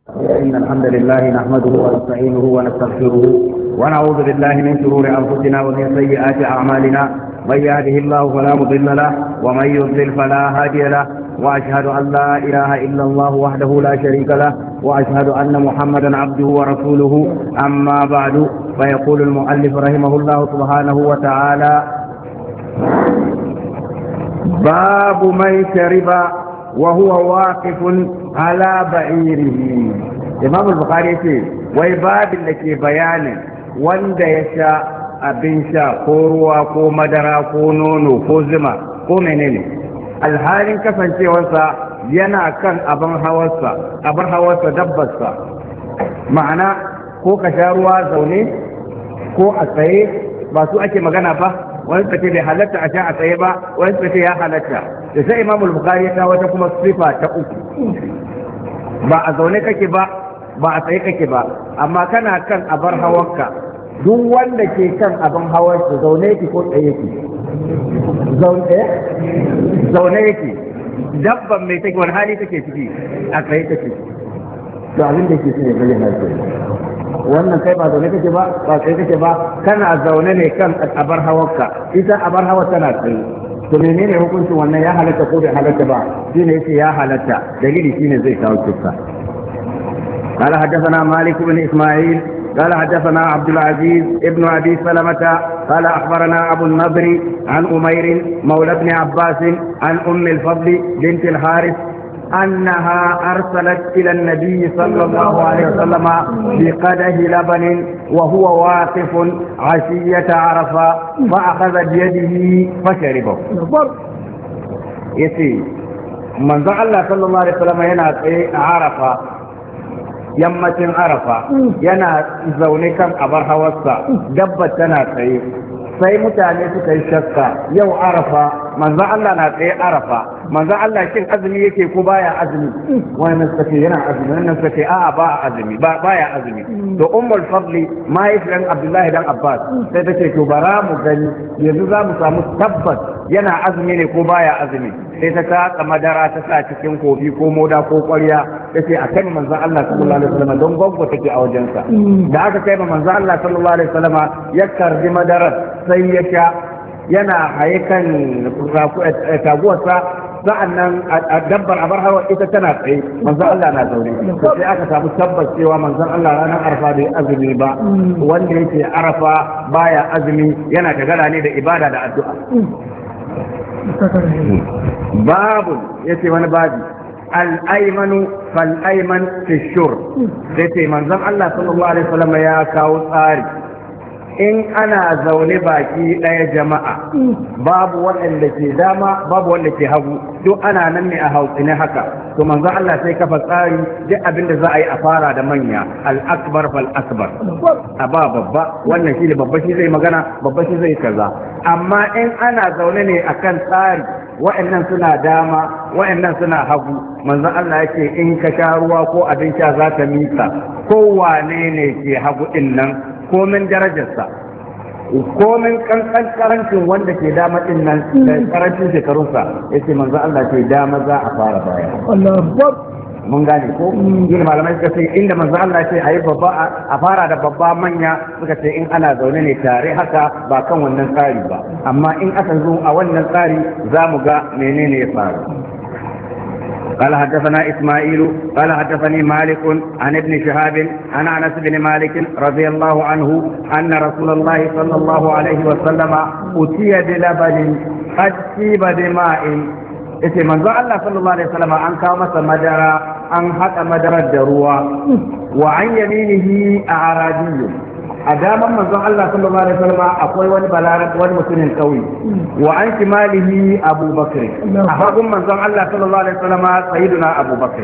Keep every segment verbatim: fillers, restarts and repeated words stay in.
إن الحمد لله نحمده ونستعينه ونستغفره ونعوذ بالله من شرور أنفسنا ومن سيئات أعمالنا. من يهده الله فلا مضل له ومن يضلل فلا هادي له، وأشهد أن لا إله إلا الله وحده لا شريك له، وأشهد أن محمدا عبده ورسوله. أما بعد، فيقول المؤلف رحمه الله سبحانه وتعالى: باب من شرب وهو واقف على بعيره. إمام البخاري يقول: وي باب لكي بيان wanda ya sha abin sha ko ruwa ko madara ko nono ko zuma ko menene, alhalin kasancewarsa yana kan abin hawarsa abin hawarsa dabbarsa, ma'ana ko ka sha ruwa zaune ko a tsaye, ba su ake magana ba. wani suka ce bai halatta a sha a tsaye ba, wani suka ce ya halatta. da sai Imam Bukhari ya kawo wata kuma sifa ta uku: ba a zaune kake ba, ba a tsaye kake ba, amma kana kan abar hawarka. duk wanda ke kan abin hawarsa zaune yake ko tsaye yake? zaune yake. dabban mai take wani hali take ciki? a tsaye take. to abin da ke shine bayyana ce wannan kai ba zaune kake ba, ba tsaye kake ba, kana zaune ne kan abar hawarka, ita abar hawa tana tsaye. to menene hukuncin wannan? ya halatta ko bai halatta ba? shine yace ya halatta. dalili shine zai kawo kissa. قال حدثنا مالك بن إسماعيل قال حدثنا عبد العزيز ابن أبي سلمة قال أخبرنا أبو النضر عن أمير مولى ابن عباس عن أم الفضل بنت الحارث أنها أرسلت إلى النبي صلى الله عليه وسلم بقدح لبن وهو واقف عشية عرفة، فأخذ بيده فشربه. يسي من ذا الله صلى الله عليه وسلم هنا عرفة، yammacin arafa, yana zaune kan abar hawarsa, dabba tana tsaye. sai mutane suka yi shakka, yau arafa manzon Allah na tsaye arafa, manzon Allah shin azumi yake ko baya azumi? wannan suka ce yana azumi, wannan suka ce a'a ba azumi, ba baya azumi. to ummul fadli mahaifiyar Abdullahi dan Abbas sai ta ce to bara mu gani yanzu za mu samu tabbas yana azumi ne ko baya azumi. sai ta katsa madara ta sa cikin kofi ko moda ko ƙwarya, ta ce a kai manzon Allah sallallahu alaihi wasallam don gwaggo take a wajensa. da aka kai manzon Allah sallallahu alaihi wasallam ya karbi madarar sai ya sha, yana haye kan taguwarsa, sa'an nan a dabbar abar hawa ita tana tsaye, manzon Allah na zaune. sai aka samu tabbas cewa manzon Allah ranar arafa bai azumi ba. wanda yake arafa baya azumi, yana tagara ne da ibada da addu'a. babu yace wani babi al-aymanu fal-ayman fi shur. sai manzon Allah sallallahu alaihi wasallam ya kawo tsari in ana zaune baki ɗaya jama'a, babu waɗanda ke dama babu wanda ke hagu, duk ana nan ne a hautsine haka. to manzo Allah sai kafa tsari, duk abin da za a yi a fara da manya, al-akbar fal akbar, a ba babba, wannan shi ne babba shi zai magana, babba shi zai kaza. amma in ana zaune ne akan tsari, wa'annan suna dama wa'annan suna hagu, manzo Allah yake in ka sha ruwa ko abin sha za ka mika, kowane ne ke hagu din nan komin darajarsa, komin kankan karancin wanda ke dama din nan da karancin shekarunsa, yace manzo Allah ce dama za a fara baya. mun gane ko? yin malamai suka ce inda manzo Allah ce ayi babba a fara da babba, manya suka ce in ana zaune ne tare haka ba kan wannan tsari ba. amma in aka zo a wannan tsari za mu ga menene ya faru. قال حدثنا إسماعيل قال حدثني مالك عن ابن شهاب عن أنس بن مالك رضي الله عنه أن رسول الله صلى الله عليه وسلم أتي بلبن قد سيب بماء. yace manzo Allah sallallahu alaihi wasallam an kawo masa madara, an haɗa madarar da ruwa. wa an yaminihi a'rabiyyu, a daman manzon Allah sallallahu alaihi wasallam akwai wani balaran wani mutumin kauye. wa an shimalihi Abu Bakr, a hagun manzon Allah sallallahu alaihi wasallam sayyiduna Abu Bakr.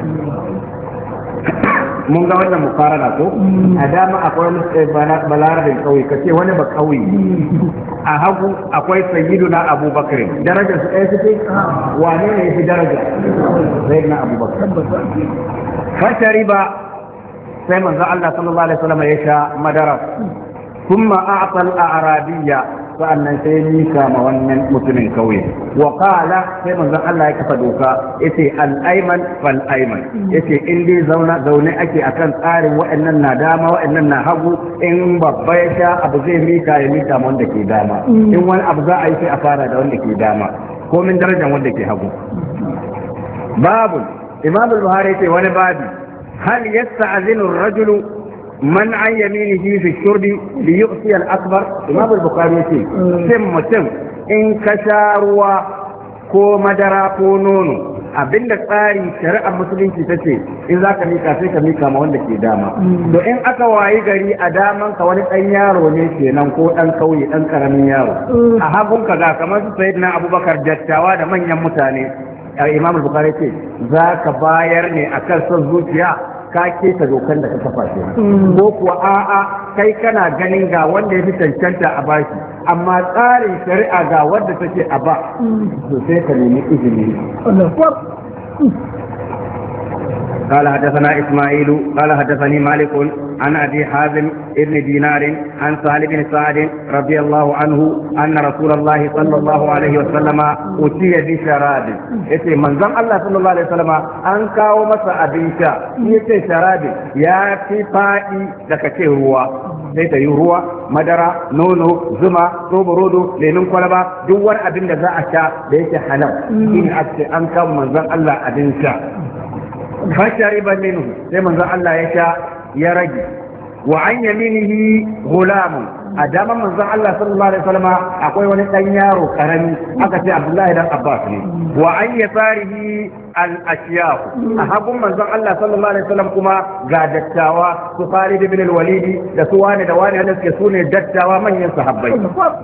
mun ga wannan mukarana ko? a dama akwai wani balaran kauye, kace wani ba kauye. a hagu akwai sayyiduna Abu Bakr. darajar su ɗaya suke? wane ne yafi daraja? sayyiduna Abu Bakr. fashariba, sai manzo Allah sallallahu alaihi wasallam ya sha madara. kuma a'tal a'rabiyya, sa'annan sai mika ma wannan mutumin kauye wa qala sai manzon Allah ya kafa doka yace al-ayman fal ayman yace in dai zauna zaune ake akan tsarin wa'annan na dama wa'annan na hagu in babba ya sha abu zai mika ya mika ma wanda ke dama in wani abu za a yi sai a fara da wanda ke dama ko min darajar wanda ke hagu babu imam al-buhari yace wani babi hal yasta'zinu ar-rajulu man an yaminihi fi shurbi li yu'ti al-akbar imam al-bukhari yace sai mutum in ka sha ruwa ko madara ko nono abinda tsari shari'ar musulunci ta ce in za ka mika sai ka mika ma wanda ke dama to in aka wayi gari a daman ka wani dan yaro ne kenan ko dan kauye dan karamin yaro a hagun ka ga kamar su sayyidina abubakar dattawa da manyan mutane imam al-bukhari ce za ka bayar ne akan son zuciya ka keta dokan da ka kafa shi ko kuwa a'a kai kana ganin ga wanda ya fi cancanta a bashi amma tsarin shari'a ga wanda take a ba to sai ka nemi izini قال حدثنا إسماعيل قال حدثني مالك عن أبي حازم ابن دينار عن سهل بن سعد رضي الله عنه أن رسول الله صلى الله عليه وسلم أتي بشراب يتي من زم الله صلى الله عليه وسلم أن كاو مسا أبنشا يتي شراب يا في فائي لكتي هو sai ta yi ruwa madara nono zuma robo lemun kwalaba duk wani abin da za a sha da yake halal shine ake an kawo manzon Allah abin sha fashariba minhu sai manzon Allah ya sha ya rage wa an yaminihi gulamun a daman manzon Allah sallallahu alaihi wasallam akwai wani dan yaro karami aka ce Abdullahi dan Abbas ne wa an yasarihi al-ashyaq a hagun manzon Allah sallallahu alaihi wasallam kuma ga dattawa su Khalid ibn al-Walid da su wani da wani da suke sune dattawa manyan sahabbai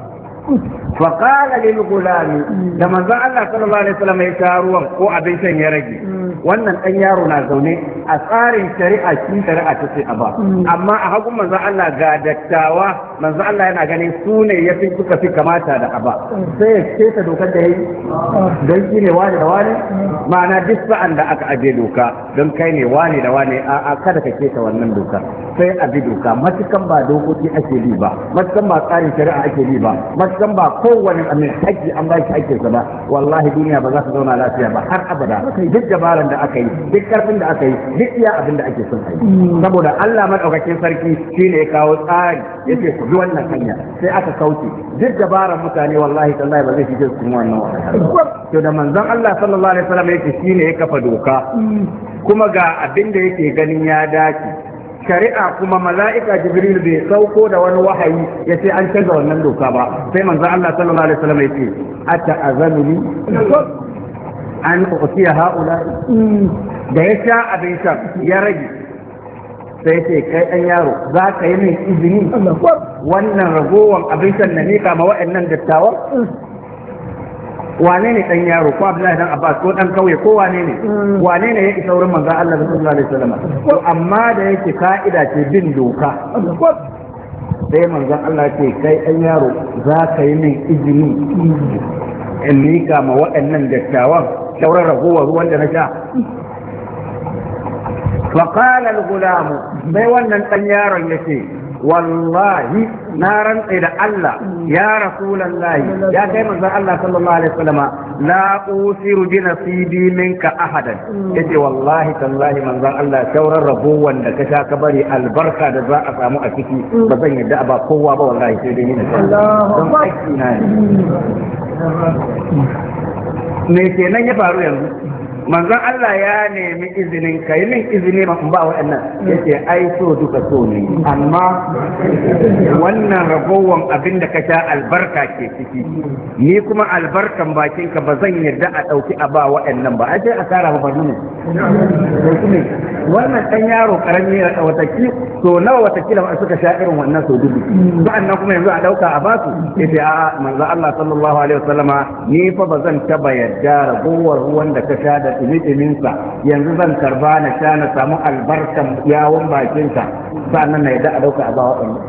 فقال للغلام لما زال الله صلى الله عليه وسلم يشاروان ko abin shan ya rage wannan dan yaro na zaune a tsarin shari'a shi shari'a ta ce a ba amma a hagun manzon Allah ga dattawa manzon Allah yana ganin su ne yafi suka fi kamata da aba sai ya keta dokar da yayi dan shi ne wani da wani ma'ana duk sa'an da aka aje doka don kai ne wani da wani a kada ka keta wannan doka sai a bi doka matukan ba dokoki ake bi ba matukan ba tsarin shari'a ake bi ba matukan ba kowane amin haƙƙi an ba shi haƙƙinsa ba wallahi duniya ba za ta zauna lafiya ba har abada duk dabaran da aka yi duk karfin da aka yi duk iya abin da ake son a yi saboda Allah madaukakin sarki shine ya kawo tsari yace ku bi wannan hanya sai aka kauce duk dabaran mutane wallahi tallahi ba zai fi cikin wannan wahala to da manzon Allah sallallahu alaihi wasallam yake shine ya kafa doka kuma ga abin da yake ganin ya dace shari'a kuma mala'ika jibril bai sauko da wani wahayi ya ce an canza wannan doka ba sai manzon Allah sallallahu alaihi wasallam ya ce ata azamuni an uqiya haula da ya sha abin sha ya rage sai ce kai dan yaro za ka yi min izini wannan ragowar abin shan na nika ma wa'annan dattawan wane ne dan yaro ko Abdullahi dan Abbas ko dan kauye ko wane ne wane ne ya isa wurin manzon Allah sallallahu alaihi wasallam to amma da yake ka'ida ce bin doka sai manzon Allah ce kai dan yaro za ka yi min izini in mika ma waɗannan dattawan shauran ragowar ruwan da na sha فقال الغلام sai wannan dan yaron yace wallahi na rantsa da Allah ya rasulullahi ya kai manzon Allah sallallahu alaihi wasallam la usiru bi nasibi minka ahadan yace wallahi tallahi manzon Allah shauran rabo wanda ka sha ka bari albarka da za a samu a ciki ba zan yadda ba kowa ba wallahi sai dai ni don aiki na ne me kenan ya faru yanzu manzon Allah ya nemi izinin kai min izini ma ba wa'annan yace ai so duka so ne amma wannan ragowan abin da ka sha albarka ke ciki ni kuma albarkan bakin ka ba zan yarda a dauki a ba wa'annan ba ai sai a kara ba ne ne wannan dan yaro karami ya wataki so nawa watakila ba suka sha irin wannan so dubu sa'annan kuma yanzu a dauka a basu yace a manzon Allah sallallahu alaihi wasallama ni fa ba zan taba yarda ragowar ruwan da ka sha da ɗumi-ɗuminsa yanzu zan karba na sha na samu albarkan yawon bakinsa sannan na yadda a dauka a bawa ɗan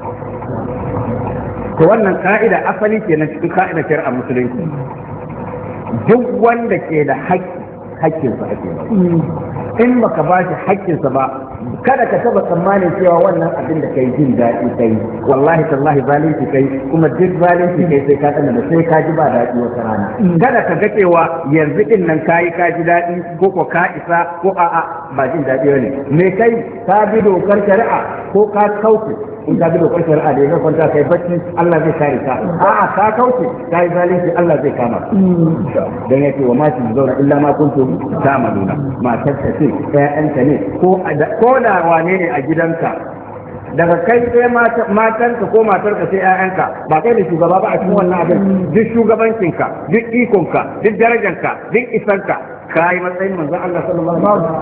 to wannan ka'ida asali ke na cikin ka'ida shari'a musulunci duk wanda ke da haƙƙi haƙƙinsa ake in baka ba shi haƙƙinsa ba kada ka taba tsammanin cewa wannan abin da kai jin daɗi kai wallahi tallahi zalunci kai kuma duk zalunci kai sai ka tsana da sai ka ji ba daɗi wata rana kada ka ga cewa yanzu din nan kayi ka ji daɗi ko ko ka isa ko a'a ba jin daɗi ne me kai ka bi dokar shari'a ko ka kauce in ka bi dokar shari'a da ya kwanta kai bacci Allah zai kare ka a'a ka kauce kai zalunci Allah zai kama dan yake wa ma shi zauna illa ma kuntum ta'maluna matar ta ce ƴaƴanka ne ko ko da wane ne a gidanka daga kai sai matanka ko matarka sai ƴaƴanka ba kai da shugaba ba a cikin wannan abin duk shugabancinka duk ikonka duk darajanka duk isanka kai matsayin manzon Allah sallallahu alaihi wasallam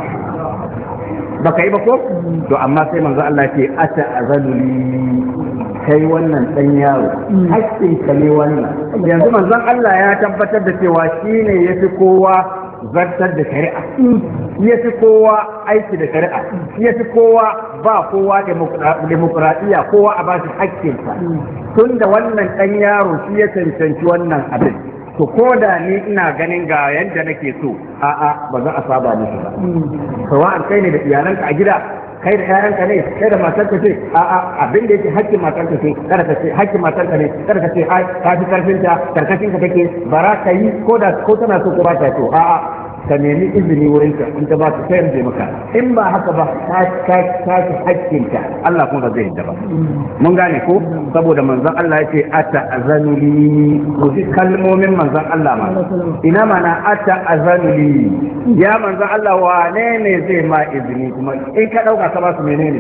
baka yi ba ko to amma sai manzon Allah ce ata azaluli kai wannan dan yaro hakkin ka ne wannan yanzu manzon Allah ya tabbatar da cewa shine yafi kowa zartar da shari'a ya fi kowa aiki da shari'a ya fi kowa ba kowa demokuraɗiyya kowa a ba shi hakkinsa tun da wannan ɗan yaro shi ya cancanci wannan abin to ko da ni ina ganin ga yadda nake so a'a ba za a saba musu ba sawa'an kai ne da iyalanka a gida kai da ƴaƴanka ne kai da matarka ce a'a abin da yake hakkin matarka ce kada ka ce hakkin matarka ne kada ka ce ai ka fi karfin ta karkashin ka take bara ka yi ko da ko tana so ko ba ta so a'a ka nemi izini wurin ka in ta ba ta sayar da maka in ba haka ba ka ka ka hakkin ka Allah kuma ba zai yadda ba mun gane ko saboda manzon Allah yace ata azanuli ko kalmomin manzon Allah ma ina mana ata azanuli ya manzon Allah wane ne zai ma izini kuma in ka dauka ka ba su menene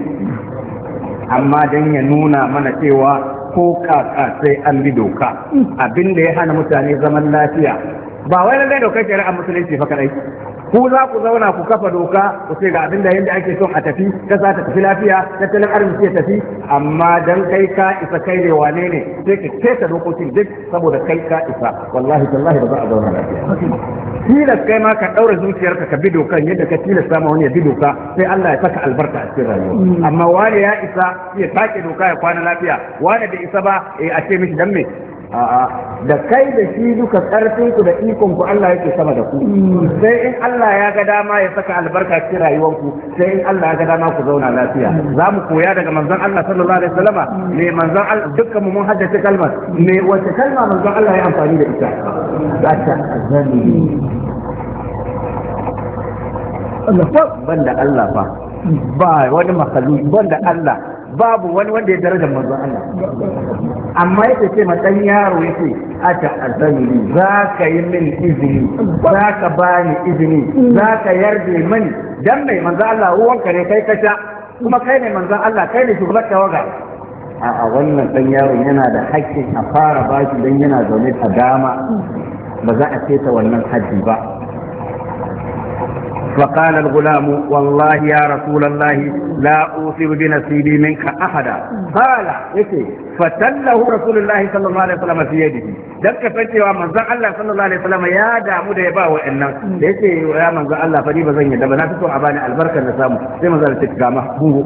amma dan ya nuna mana cewa ko kaka sai an bi doka abinda ya hana mutane zaman lafiya ba wai lallai dokar shari'a musulunci fa kadai ku za ku zauna ku kafa doka ku ce ga abin da yanda ake son a tafi kasa ta tafi lafiya tattalin arziki ya tafi amma dan kai ka isa kai ne wane ne sai ka kesa dokokin duk saboda kai ka isa wallahi tallahi ba za a zauna lafiya tilas kai ma ka daura zuciyarka ka bi dokan yadda ka tilasta ma wani ya bi doka sai Allah ya saka albarka a cikin rayuwa amma wani ya isa ya take doka ya kwana lafiya wani bai isa ba eh a ce mishi dan me a'a da kai da shi duka karfin ku da ikon ku Allah yake sama da ku sai in Allah ya ga dama ya saka albarka cikin rayuwar ku sai in Allah ya ga dama ku zauna lafiya za mu koya daga manzon Allah sallallahu alaihi wasallama ne manzon Allah dukkan mu mun haddace kalmar me wace kalma manzon Allah ya amfani da ita zata azali Allah fa banda Allah fa ba wani makhluki banda Allah babu wani wanda ya daraja manzon Allah amma yake ce dan yaro yake ata azali za ka yi min izini za ka bani izini za ka yarda mani dan mai manzon Allah ruwanka ne kai kasha kuma kai ne manzon Allah kai ne shugaban tawaga a wannan dan yaro yana da haƙƙin a fara bashi dan yana zaune a dama ba za a ce ta wannan haddi ba فقال الغلام والله يا رسول الله لا أوصي بنصيبي منك أحدا قال يتي فتله رسول الله صلى الله عليه وسلم في يده دك فتي ومن ذا الله صلى الله عليه وسلم يا دامو da yaba wa'annan da yake ya manzo Allah fa ni ba zan yi da ba na fito a bani albarkar da samu sai manzo Allah ya gama bungo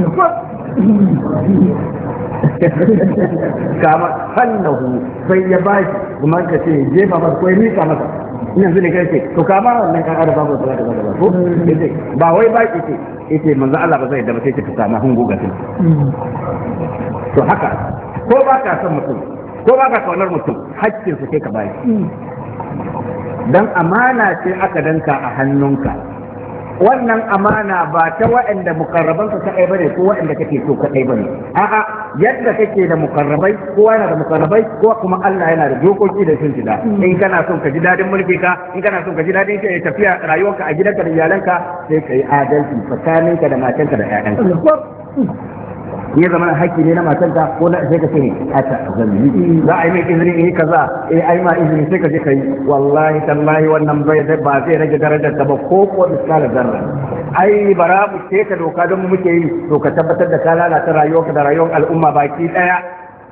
kama fannahu sai ya bashi kuma ka ce jefa masa ko ni ka masa yanzu ne kai ce to kama wannan kan arba ba da ba ko ba wai ba ki ce yace manzo Allah ba zai da ba sai ka kama hungo ga tin to haka ko ba ka son mutum ko ba ka kaunar mutum haƙƙin su kai ka bayi dan amana ce aka danka a hannunka wannan amana ba ta waɗanda mukarrabanka kaɗai bane ko waɗanda kake so kaɗai bane a'a yadda kake da mukarrabai kowa yana da mukarrabai ko kuma Allah yana da dokoki da sun jida in kana son ka ji dadin mulki ka in kana son ka ji dadin kai tafiya rayuwarka a gidanka da iyalanka sai kai adalci tsakaninka da matanka da ƴaƴanka ya zama haƙƙi ne na matanka ko na sai ka ce a ta zalimi za a yi mai izini in yi kaza eh ai ma izini sai ka je kai wallahi tallahi wannan bai ba zai rage darajar ta ba ko ko miskala zarra ai bara mu ce ka doka don mu muke yi to ka tabbatar da ka lalata rayuwarka da rayuwar al'umma baki daya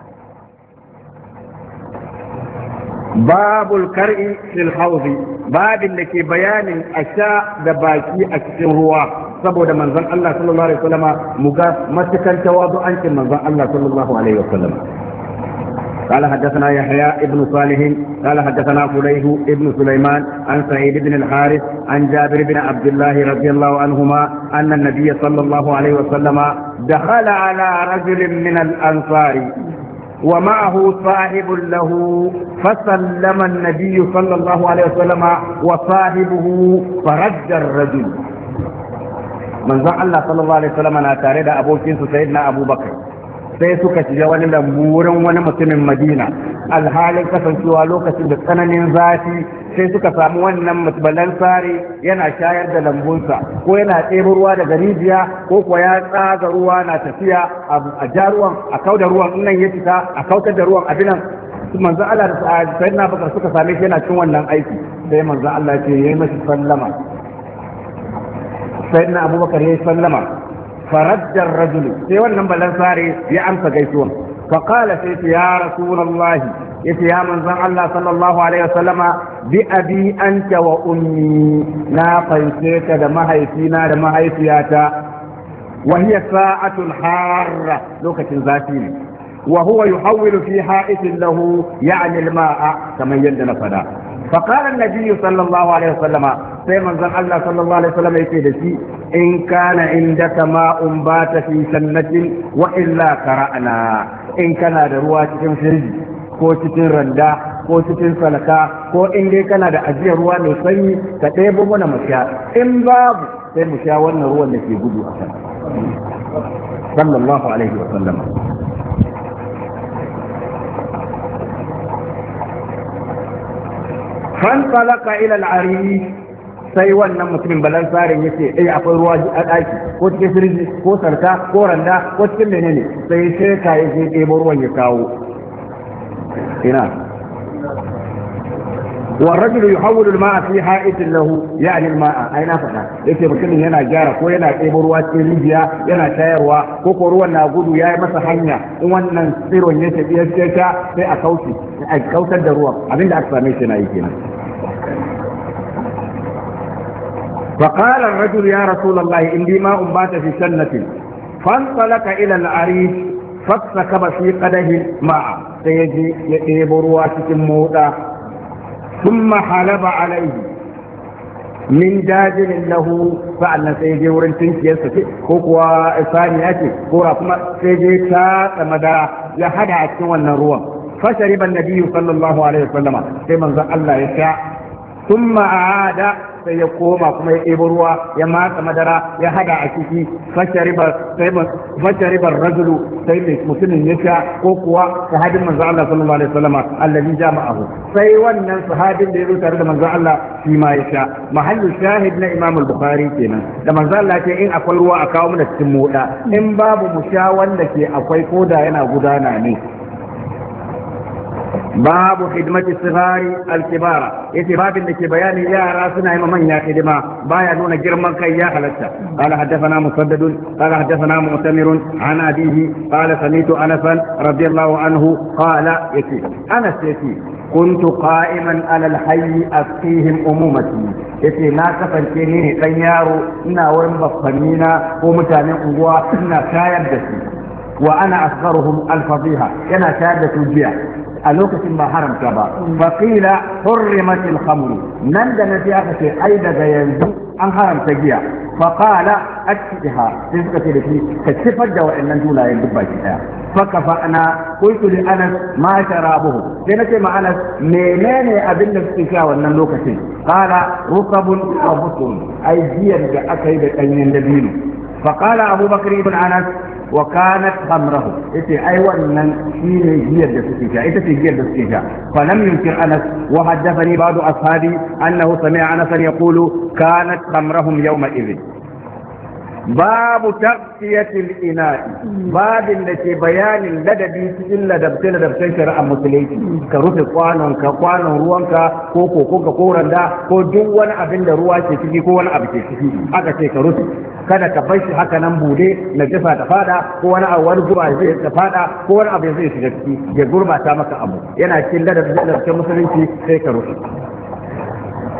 babul kar'i fil hawzi babin da ke bayanin asha da baki a cikin ruwa saboda manzon Allah sallallahu alaihi wasallam muga matukan tawadu'ancin manzon Allah sallallahu alaihi wasallam قال حدثنا يحيى ابن صالح قال حدثنا فليح ابن سليمان عن سعيد بن الحارث عن جابر بن عبد الله رضي الله عنهما أن النبي صلى الله عليه وسلم دخل على رجل من الأنصار ومعه صاحب له فسلم النبي صلى الله عليه وسلم وصاحبه فرد الرجل من ذا الله صلى الله عليه وسلم أنا تارد أبو كنس سيدنا أبو بكر sai suka shiga wani lambu wurin wani mutumin Madina alhalin kasancewa lokacin da tsananin zafi sai suka samu wannan mutbalan sare yana shayar da lambunsa ko yana ɗebo ruwa daga rijiya ko kuwa ya tsaga ruwa na tafiya a ja ruwan a kauda ruwan in nan ya fita a kautar da ruwan abinan manzo Allah da sayyidina Bakar suka same shi yana cin wannan aiki sai manzo Allah ya ce yayi masa sallama sayyidina Abubakar yayi sallama فرد الرجل في wannan balan sare ya amsa gaisuwan fa qala sai ya rasulullah yace ya manzon Allah sallallahu alaihi wasallama bi abi anta wa ummi na fanke ka da mahaifina da mahaifiyata wa hiya sa'atul harra lokacin zafi ne wa huwa yuhawwilu fi ha'itin lahu ya'ni al-ma'a kamar yadda na fada فقال النبي صلى الله عليه وسلم سيما زن الله صلى الله عليه وسلم يقول إن كان عندك ماء بات في سنة وإلا قرأنا إن كان دروا cikin firji ko cikin randa ko cikin salaka ko in dai kana da ajiyar ruwa mai sanyi ka ɗebo mana mu sha in babu sai mu sha wannan ruwan da ke gudu a kan sallallahu alaihi wa sallam فانطلق الى العريش sai wannan mutumin balan tsarin yace eh akwai ruwa a daki ko cikin firiji ko sarka ko randa ko cikin menene sai sai ka yi ɗebo ruwan ya kawo ina والرجل يحول الماء في حائط له يعني الماء اين فدا yace mutumin yana gyara ko yana ɗebo ruwa cikin rijiya yana tayarwa ko ko ruwan na gudu yayi masa hanya in wannan tsiron ya tafi ya sai a kauce a kautar da ruwan abinda aka same shi na yi kenan فقال الرجل يا رسول الله إني ما أنبات في سنة فانطلق إلى العريش فسكب في قده ماء سيجي يقيب رواسك موتا ثم حلب عليه من داجل له فعلا سيجي ورن تنكي كوكوا ثانياتي كورا ثم سيجي كات مدى لحد عشان النروة فشرب النبي صلى الله عليه وسلم كما ذا الله يشاء ثم أعاد sai ya koma kuma ya ɗebo ruwa ya matsa madara ya hada a ciki fasharibar rajulu sai mai mutumin ya sha ko kuwa sahabin manzo Allah sallallahu alaihi wasallam allazi jama'ahu sai wannan sahabin da ya zo tare da manzo Allah shi ma ya sha mahallu shahid na Imam al-Bukhari kenan da manzo Allah ce in akwai ruwa a kawo mana cikin moda in babu mu sha wanda ke akwai koda yana gudana ne باب خدمة الصغار الكبار يتي باب اللي بيان يا راسنا من يا خدمة بايا نون جرمان كي يا خلتا قال حدثنا مسدد قال حدثنا مؤتمر عن أبيه قال سميت أنسا رضي الله عنه قال يتي أنس يتي كنت قائما على الحي أسقيهم أمومتي yace na kasance ne dan yaro ina wurin baffanina ko mutanen unguwa ina shayar da su wa ana asgharuhum al-fadhiha yana shayar da su jiya a lokacin ba haramta ba faqila hurrimat al-khamr nan da nafi aka ce ai daga yanzu an haramta giya faqala aktiha sai suka ce da shi ka sifar da wa'annan dulayen duk baki daya fakafa'na qultu li anas ma sharabuhu sai nace ma anas menene abin da suke sha wannan lokacin qala rukabun wa butun ai giyar da aka yi da danyen dabino faqala abubakar ibn anas وكانت خمره إتي أيوة من شيء جير دسكيشا إتي جير دسكيشا فلم ينكر أنس وحدثني بعض أصحابي أنه سمع أنسا يقول كانت خمرهم يومئذ باب تغطية الإناء باب التي بيان لدبي إلا دبتين دبتين شرع مسليتي كروس قوانون كقوانون روانكا كوكو كوكا كوران دا كو جوان أبن دروا شكي كوان أبكي شكي أكا شي كروس kada ka bar shi haka nan bude na jasa ta fada ko wani abu wani guba zai ta fada ko wani abu zai shiga ciki ya gurbata maka abu yana cikin ladabin musulunci sai ka rufe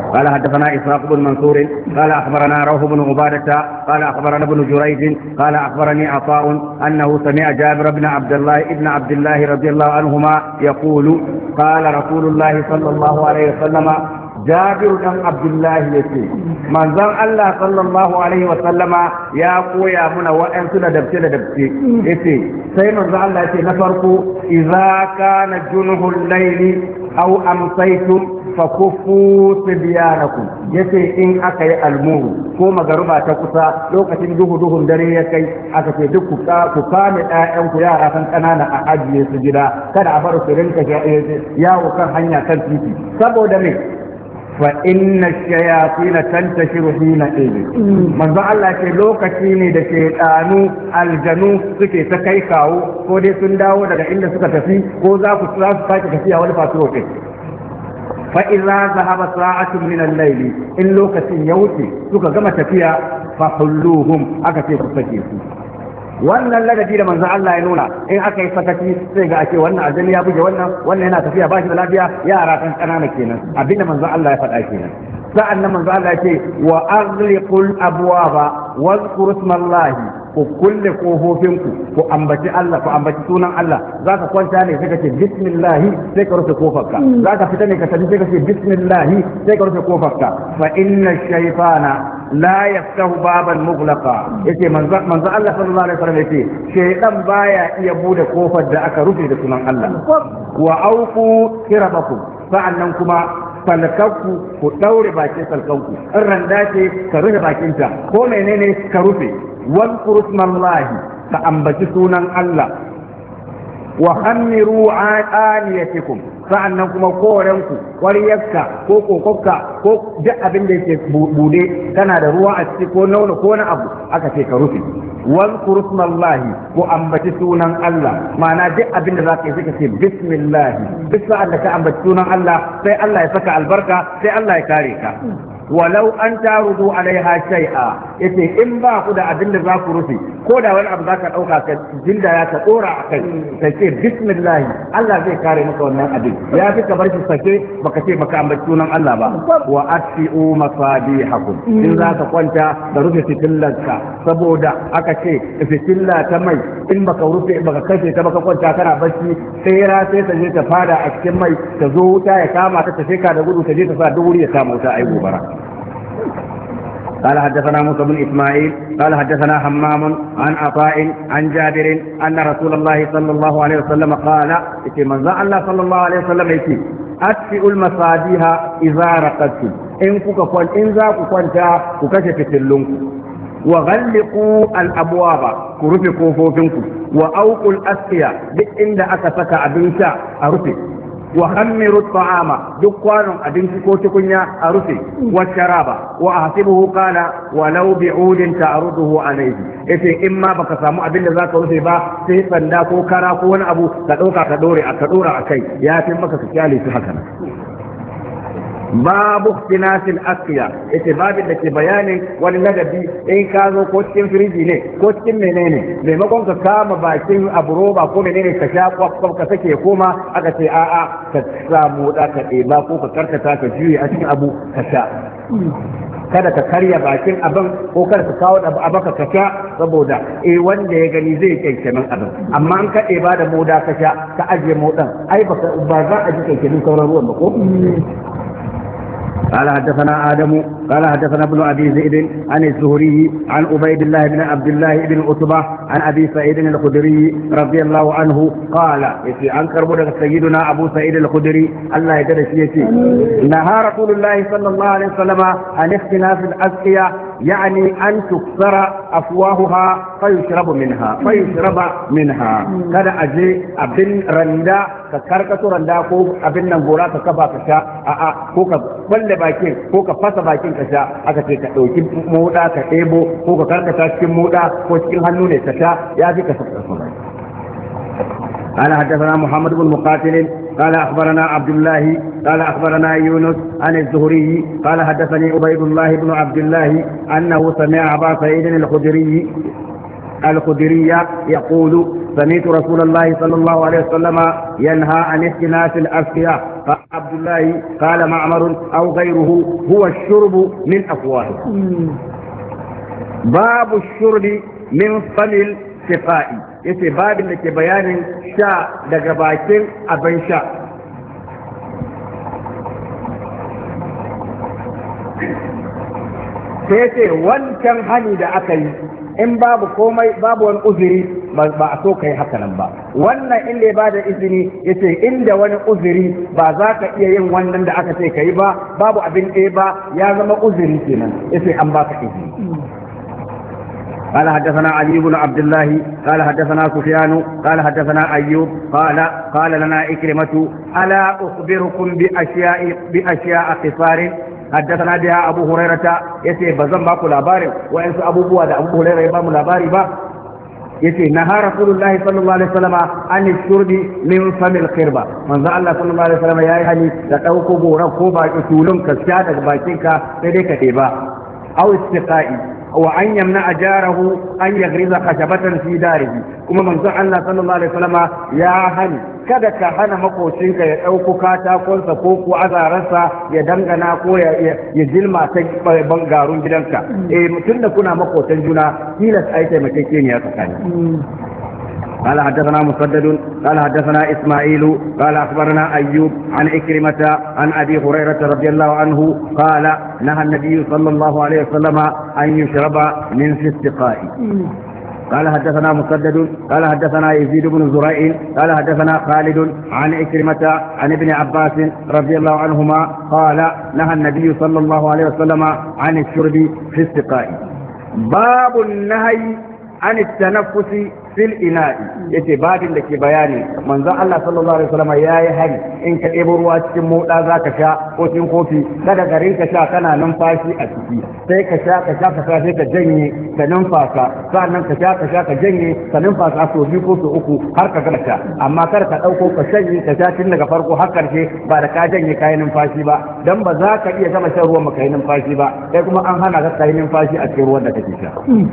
قال حدثنا إسحاق بن منصور قال أخبرنا روح بن عبادة قال أخبرنا ابن جريج قال أخبرني عطاء أنه سمع جابر بن عبد الله ابن عبد الله رضي الله عنهما يقول قال رسول الله صلى الله عليه وسلم جابر بن عبد الله يتي من ذن الله صلى الله عليه وسلم يا قويا من وأن سنة دبتي دبتي يتي سيما ذن الله يتي نفرق إذا كان جنه الليل أو أمسيتم فكفوا صبيانكم yace in aka yi almuru ko magaruba ta kusa lokacin duhu duhun dare ya kai aka ce duk ku kame ɗayan ku yara kan ƙanana a ajiye su gida kada a bar su rinka yawo kan hanya kan titi saboda me fa inna shayatin tantashiru hina idin manzo Allah ce lokaci ne da shaytanu aljanu suke ta kai kawo ko dai sun dawo daga inda suka tafi ko za ku za su sake tafiya wani fasiro kai fa idza zahaba sa'atun min al-layl in lokacin ya wuce suka gama tafiya fa hulluhum aka ce ku sake su wannan ladabi da manzo Allah ya nuna in aka yi sakaci sai ga ake wannan azali ya buge wannan wannan yana tafiya ba shi da lafiya yara kan kanana kenan abinda manzo Allah ya faɗa kenan sa'an nan manzo Allah ya ce wa aghliqul abwaba wadhkuru ismallahi ku kulle kofofinku ku ambaci Allah ku ambaci sunan Allah zaka kwanta ne sai ka ce bismillah sai ka rufe kofarka zaka fita ne ka tafi sai ka ce bismillah sai ka rufe kofarka fa inna shaytana la yaftahu baban mughlaqa yace manzo manzo Allah sallallahu alaihi wasallam yace shaytan baya iya bude kofar da aka rufe da sunan Allah wa auqu kirabakum sa'annan kuma falakakku ku daure bakin salkanku in randa ce ka rufe bakinta ko menene ka rufe واذكروا اسم الله فأنبت سونا الله وخمروا آنيتكم sa'annan kuma kowarenku wariyarka ko kokokka ko duk abin da yake bude kana da ruwa a ciki ko nono ko wani abu aka ce ka rufe wazkur ismallahi ko ambaci sunan Allah ma'ana duk abin da zaka yi sai ka ce bismillah duk sa'an da ka ambaci sunan Allah sai Allah ya saka albarka sai Allah ya kare ka walau an tarudu alaiha shay'a yace in ba ku da abin da za ku rufe ko da wani abu zaka dauka ka jinda ya ta dora akai ka ce bismillah Allah zai kare maka wannan abin ya fi ka bar shi sake baka ce baka ambaci sunan Allah ba wa atfi'u masabihakum in za ka kwanta da rufe fitillanka saboda aka ce fitilla ta mai in baka rufe baka kashe ta baka kwanta kana bacci sai ra sai ta je ta fada a cikin mai ta zo wuta ya kama ta tafi ka da gudu ta je ta sa duk wuri ya kama wuta ai gobara قال حدثنا موسى بن إسماعيل قال حدثنا حمام عن عطاء عن جابر أن رسول الله صلى الله عليه وسلم قال إتي من ذا الله صلى الله عليه وسلم إتي أطفئوا المصابيح إذا رقدتم إن كنت إن ذا كنت كشف تلونكم وغلقوا الأبواب كرفي كوفوفنكم وأوقوا الأسقية بإن أكسك أبنشا أرفي وخمروا الطعام دكوان أدنك كوتكنيا أرسي والشراب وأحسبه قال ولو بعود تعرضه عليه إذا إما بكسامو أبن ذاك رسي با سيفا داكو كراكو ونأبو تدوكا تدوري أكدورا أكي ياتي مكا كيالي سحكنا babu ikhtilasil asqiya ita babin da ke bayanin wani ladabi in ka zo ko cikin firiji ne ko cikin menene maimakon ka kama bakin abu roba ko menene ka sha kwakwam ka sake koma aka ce a'a ka samu da ka ɗeba ko ka karkata ka juye a cikin abu ka sha kada ka karya bakin abin ko kada ka kawo abu abaka ka sha saboda eh wanda ya gani zai kyankyamin abin amma an ka ɗeba da moda ka sha ka ajiye modan ai ba za a ji kyankyamin sauran ruwan ba ko قال حدثنا آدم قال حدثنا ابن أبي زيد عن الزهري عن عبيد الله بن عبد الله بن عتبة عن أبي سعيد الخدري رضي الله عنه قال في أنكر بدر سيدنا أبو سعيد الخدري الله يدرس يتي نهى رسول الله صلى الله عليه وسلم عن اختلاف الأسقية يعني أن تكسر أفواهها فيشرب منها فيشرب منها كذا أجي أبن رندا كركة رندا كوك أبن نغورا كبا كشا أأ كوك بل باكين كوك فاس باكين كشا أكتي كتوكي مودا كتيبو كوك كركة كم مودا كوكين هنوني كشا يأتي كسر قال حدثنا محمد بن مقاتل قال أخبرنا عبد الله قال أخبرنا يونس عن الزهري قال حدثني عبيد الله بن عبد الله أنه سمع أبا سعيد الخدري الخدري يقول سمعت رسول الله صلى الله عليه وسلم ينهى عن اختلاف الأسقياء. قال عبد الله قال معمر أو غيره هو الشرب من أفواه. باب الشرب من فم السقاء. yace babin da ke bayanin sha daga bakin abin sha. sai ce wancan hani da aka yi in babu komai babu wani uzuri ba a so kai haka nan ba. wannan inda ya ba da izini yace inda wani uzuri ba za ka iya yin wannan da aka ce kai ba babu abin ɗaya ba ya zama uzuri kenan yace an baka izini. قال حدثنا علي بن عبد الله قال حدثنا سفيان قال حدثنا أيوب قال قال لنا إكرمة ألا أخبركم بأشياء بأشياء قصار حدثنا بها أبو هريرة يتي بزن باكو لاباري وإنس أبو بواد أبو هريرة يبام لاباري با يتي نهى رسول الله صلى الله عليه وسلم عن الشرب من فم الخربة من ذا الله صلى الله عليه وسلم يا يعني لتوكو بورا كوبا يتولون كسيادة باكينكا تديك تيبا أو استقائي وأن يمنع جاره أن يغرز خشبة في داره. كما من ذا الله صلى الله عليه وسلم يا هني kada ka hana makocinka ya ɗauko katakonsa ko ko azararsa ya dangana ko ya jilma ta bangarun gidanka. eh mutum da kuna makotan juna tilas ai taimakekeniya tsakani. قال حدثنا مسدد قال حدثنا إسماعيل قال أخبرنا أيوب عن إكرمة عن أبي هريرة رضي الله عنه قال نهى النبي صلى الله عليه وسلم أن يشرب من في السقاء. قال حدثنا مسدد قال حدثنا يزيد بن زريع قال حدثنا خالد عن إكرمة عن ابن عباس رضي الله عنهما قال نهى النبي صلى الله عليه وسلم عن الشرب في السقاء. باب النهي عن التنفس fil ina'i yace babin da ke bayani manzon Allah sallallahu alaihi wasallam yayi hari in ka ɗebo ruwa cikin moda zaka sha ko cikin kofi kada garin ka sha kana numfashi a ciki sai ka sha ka sha ka sha sai ka janye ka numfasa sannan ka sha ka sha ka janye ka numfasa so biyu ko so uku har ka gama sha amma kar ka dauko ka shanye ka sha tun daga farko har karshe ba da ka janye kayan numfashi ba dan ba za ka iya gama shan ruwan maka yi numfashi ba sai kuma an hana ka kai numfashi a cikin ruwan da kake sha.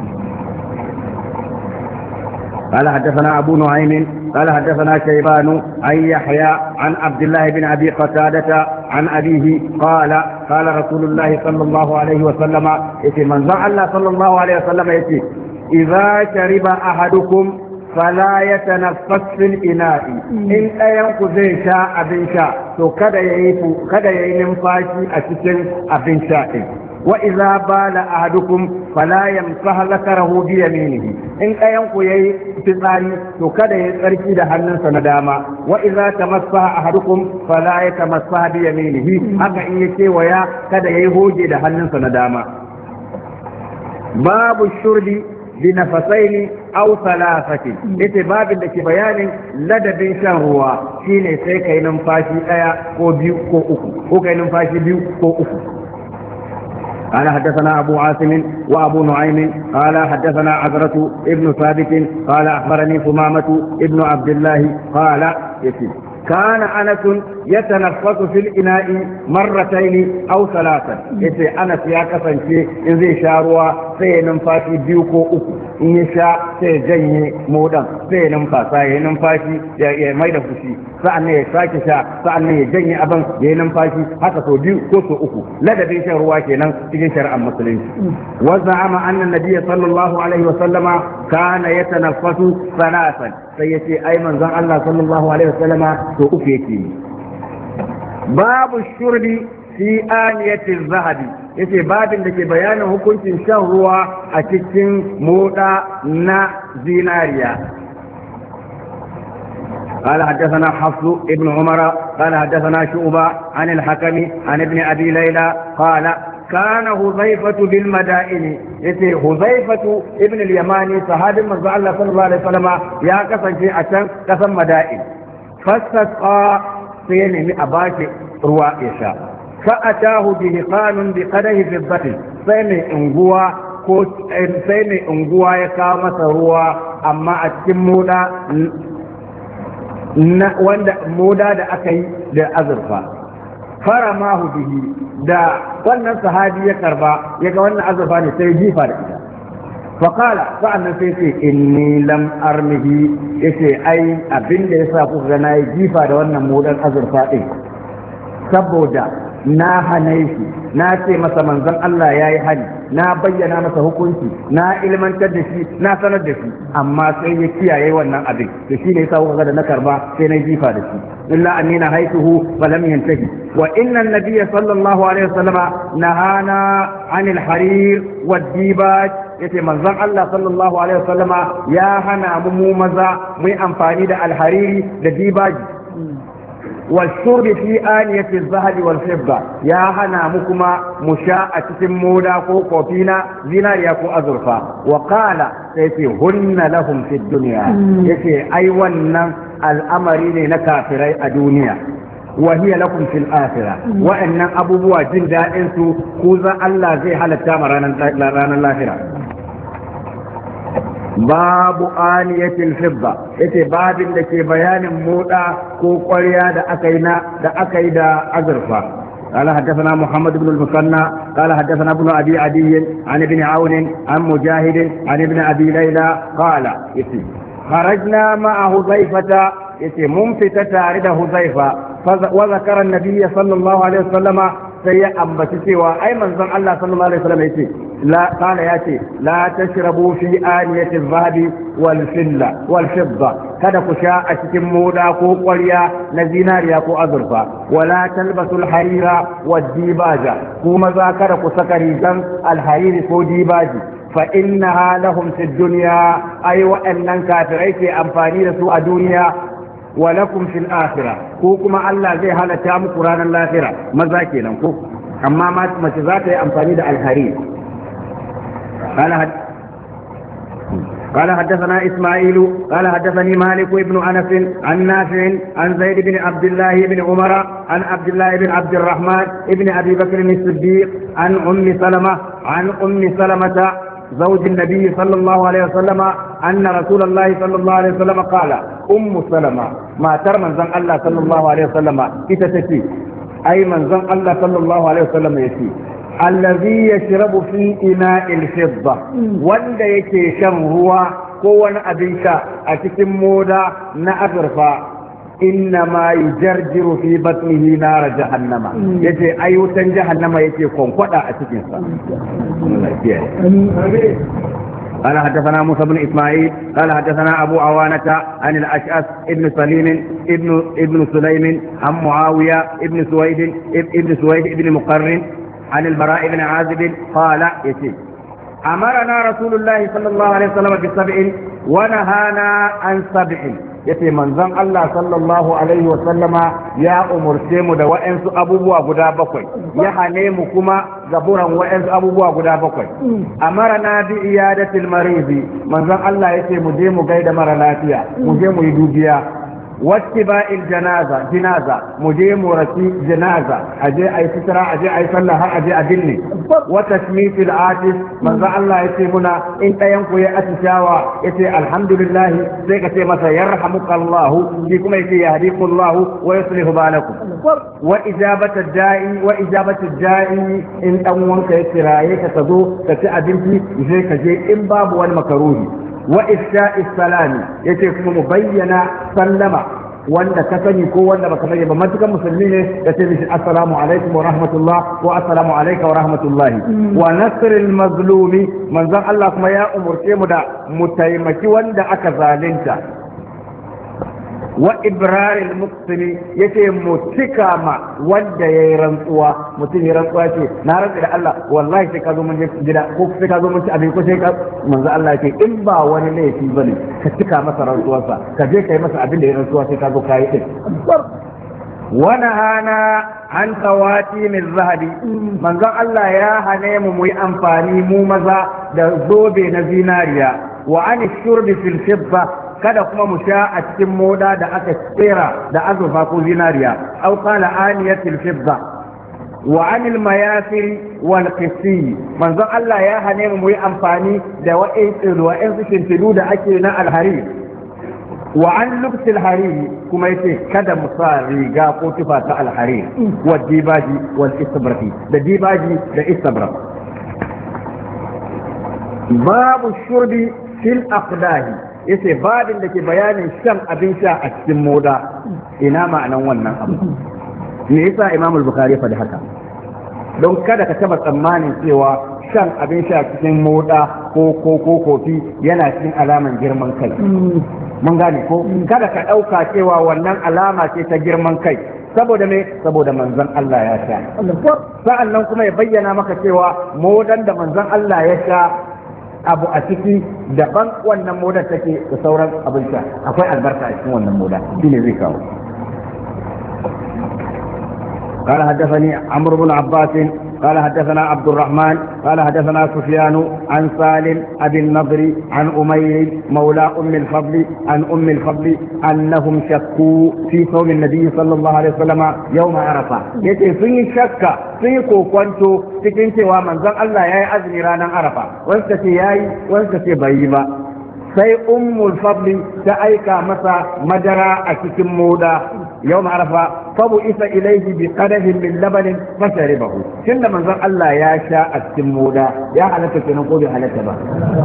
قال حدثنا أبو نعيم قال حدثنا شيبان عن يحيى عن عبد الله بن أبي قتادة عن أبيه قال قال رسول الله صلى الله عليه وسلم يتي من ذا الله صلى الله عليه وسلم يتي إذا شرب أحدكم فلا يتنفس في الإناء إن أينكو زي شاء أبن شاء تو كذا ينفو كذا ينفاشي أتكن أبن شاء. وإذا بال أحدكم فلا يمسح ذكره بيمينه إن أينكو يي فطاري تو كذا يتركي ده hannunsa na dama. وإذا تمسح أحدكم فلا يتمسح بيمينه haka in yake waya kada yayi hoje da hannunsa na dama. babu shurbi بنفسين أو ثلاثة. إذا باب لك بيان لدى بيشان هو شيني سيكا ينفاشي أيا كو بيو كو أكو كو كي ينفاشي بيو كو أكو. قال حدثنا أبو عاصم وأبو نعيم قال حدثنا عزرة ابن ثابت قال أخبرني ثمامة ابن عبد الله قال يسير كان أنس يتنفس في الإناء مرتين أو ثلاثة. يتي أنس يا كفن شيء إن زي شاروا سينفاشي بيوكو أكو إن يشاء سيجني مودا سينفا سينفاشي يميد فشي سأني يساكي شاء سأني يجني أبن ينفاشي حتى سو بيوكو سو أكو لدى بيشا رواكي نم تجن شرع المسلمين. وزعم أن النبي صلى الله عليه وسلم كان يتنفس ثلاثا سيتي أي من زعم الله صلى الله عليه وسلم to uku yake babu shurbi fi aniyatil zahabi yace babin da ke bayanin hukuncin shan ruwa a cikin moda na zinariya. قال حدثنا حفص ابن عمر قال حدثنا شعبة عن الحكم عن ابن أبي ليلى قال كان حذيفة بالمدائن يتي حذيفة ابن اليماني صحابي من الله صلى الله عليه وسلم يا كسن شيء عشان كسن مدائن فاستسقى سينمي أباشي رواء يشاء فأتاه بهقان بقده في البطن سيني انقوى سيني انقوى يكامس رواء أما أتمودا wanda moda da aka yi da azurfa faramahu bihi da wannan sahabi ya karba yaga wannan azurfa ne sai jifa da ita faqala sa'annan sai ce inni lam armihi yace ai abinda yasa kuka ga nayi jifa da wannan modan azurfa din saboda na hane shi na ce masa manzon Allah ya yi hani na bayyana masa hukunci na ilmantar da shi na sanar da shi amma sai ya kiyaye wannan abin to shine yasa kuka ga da na karba sai na jifa da shi illa anni nahaituhu fa lam yantahi wa inna an-nabiy sallallahu alaihi wasallama nahana anil harir wad dibaj yace manzon Allah sallallahu alaihi wasallama ya hana mu maza mu amfani da alhariri da dibaji والشرب في آنية الذهب والفضة يا هنا مكما مشاء مودا كو كوفينا زيناريا كو أزرفا وقال سيتي هن لهم في الدنيا يتي أي ونن الأمرين نكافري الدنيا وهي لكم في الآخرة وأن أبو بوا جندا إنسو خوذا الله زي حالة تامرانا الآخرة babu aniyatil fidda yace babin da ke bayanin moda ko ƙwarya da aka yi na da aka yi da azurfa قال حدثنا محمد بن المثنى قال حدثنا ابن ابي عدي عن ابن عون عن مجاهد عن ابن ابي ليلى قال يتي خرجنا مع حذيفة يتي منفتة تارد حذيفة وذكر النبي صلى الله عليه وسلم سيء أنبتسي وأي من ظن الله صلى الله عليه وسلم يتي لا قال ياتي لا تشربوا في آنية الذهب والفضة والفضة kada ku sha a cikin moda ko ƙwarya na zinariya ko azurfa wala talbasul harira wa dibaja kuma za kada ku saka rigan alhariri ko dibaji fa innaha lahum fid dunya ay wa'annan kafirai ke amfani da su a duniya wa lakum fil akhirah ko kuma Allah zai halatta muku ranar lahira maza kenan ko amma mace za ta yi amfani da alhariri قال قال حدثنا إسماعيل قال حدثني مالك بن أنس عن نافع عن زيد بن عبد الله بن عمر عن عبد الله بن عبد الرحمن بن أبي بكر الصديق عن أم سلمة عن أم سلمة زوج النبي صلى الله عليه وسلم أن رسول الله صلى الله عليه وسلم قال أم سلمة ما ترى من زن الله صلى الله عليه وسلم كتتتي أي من زن الله صلى الله عليه وسلم يتي الذي يشرب في إناء الفضة wanda yake shan ruwa ko wani abin sha a cikin moda na azurfa inna ma yujarjiru fi batnihi nar jahannama yace ayyutan jahannama yake konkwada a cikin sa قال حدثنا موسى بن اسماعيل قال حدثنا ابو عوانة عن الاشعث ابن سليم ابن ابن سليم عن معاوية ابن سويد ابن سويد ابن مقرن عن البراء بن عازب قال يتي أمرنا رسول الله صلى الله عليه وسلم بسبع ونهانا عن سبع yace manzon Allah sallallahu alaihi wa sallama ya umurce mu da wa'ansu abubuwa guda bakwai ya hane mu kuma gaburan wa'ansu abubuwa guda bakwai amarna bi iyadatil marizi manzon Allah yace mu je mu gaida mara lafiya mu je mu yi dubiya واتباع الجنازة جنازة مجيء مرسي جنازة أجي أي سترة أجي أي صلى هر أجي أدني وتسميت العاطف من ذا الله يتيمنا إنت ينكو يأتشاوى يتي الحمد لله سيكتي مسا يرحمك الله فيكم يتي يهديك الله ويصلح بالكم وإجابة الدائي وإجابة الدائي إن أمونك يترايك تدو تتأدنتي يجيك جي إن باب والمكروه وإفشاء السلام يتيكم مبينا سلم wanda ka sani ko wanda baka sani ba matukan musulmi ne ya ce mishi assalamu alaikum wa rahmatullah wa assalamu alayka wa rahmatullahi wa nasril mazlumi manzon Allah kuma ya umurce mu da mu taimaki wanda aka zalunta wa ibraril muqsimi yace mu cika ma wanda yayi rantsuwa mutum ya rantsuwa ce na rantsa da Allah wallahi sai ka zo mun gida ko sai ka zo mun ci abin ko sai ka manzo Allah yake in ba wani laifi bane ka cika masa rantsuwarsa ka je kai masa abin da ya rantsuwa sai ka zo kai din wa nahana an tawati min zahabi manzo Allah ya hane mu mu yi amfani mu maza da zobe na zinariya wa an shurbi fil fidda kada kuma mu sha a cikin moda da aka tsera da azurfa ko zinariya aw qala aniyatil fidda wa anil mayasir wal qisi manzon Allah ya hane mu yi amfani da wa'in wa'in shimfidu da ake na alhari wa an lubsil hariri kuma yace kada mu sa riga ko tufa ta alhari wa dibaji wal istabraqi da dibaji da istabraq babu shurbi fil aqdahi yace babin da ke bayanin shan abin sha a cikin moda ina ma'anan wannan abu me yasa Imam al-Bukhari ya faɗi haka don kada ka taba tsammanin cewa shan abin sha cikin moda ko ko ko kofi yana cikin alaman girman kai mun gane ko kada ka dauka cewa wannan alama ce ta girman kai saboda me saboda manzon Allah ya sha sa'an nan kuma ya bayyana maka cewa modan da manzon Allah ya sha abu a ciki daban wannan modar take da sauran abin sha akwai albarka a cikin wannan moda shine zai kawo قال حدثني عمرو بن عباس قال حدثنا عبد الرحمن قال حدثنا سفيان عن سالم أبي النضر عن أمير مولى أم الفضل عن أم الفضل أنهم شكوا في صوم النبي صلى الله عليه وسلم يوم عرفة يتي في شك في كوكوانتو تكنتي ومن ذن الله يا أزمي رانا عرفة وانتتي ياي وانتتي بيبا sai ummul fadli ta aika masa madara a cikin moda yau ma'arafa fabu isa ilaihi bi qadahin min labanin fasharibahu tunda manzon Allah ya sha a cikin moda ya halatta kenan ko bai halatta ba